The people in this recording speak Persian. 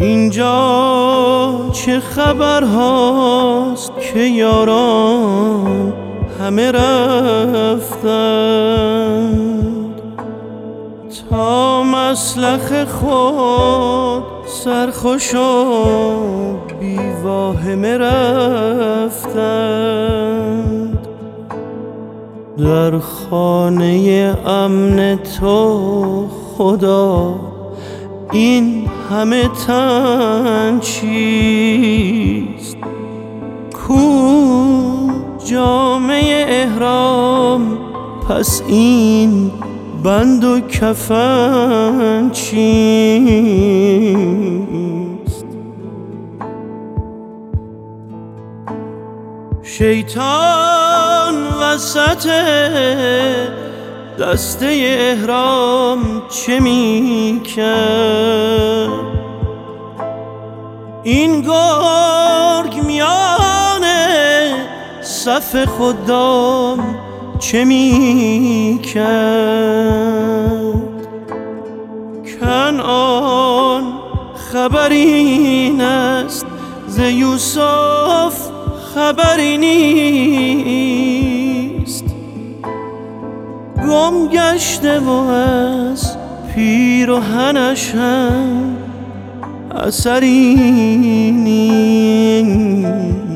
اینجا چه خبر هاست که یاران همه رفتند، تا مسلخ خود سرخوش و بی واهمه رفتند. در خانه امن تو خدا این همه تن چیست؟ کو جامه احرام؟ پس این بند و کفن چیست؟ شیطان وسط دسته احرام چه می کرد؟ این گرگ میان صف خدام چه می کرد؟ کنعان خبری است ز یوسف خبری نیست، گم گشته و از پیرهنش هم اثری نیست.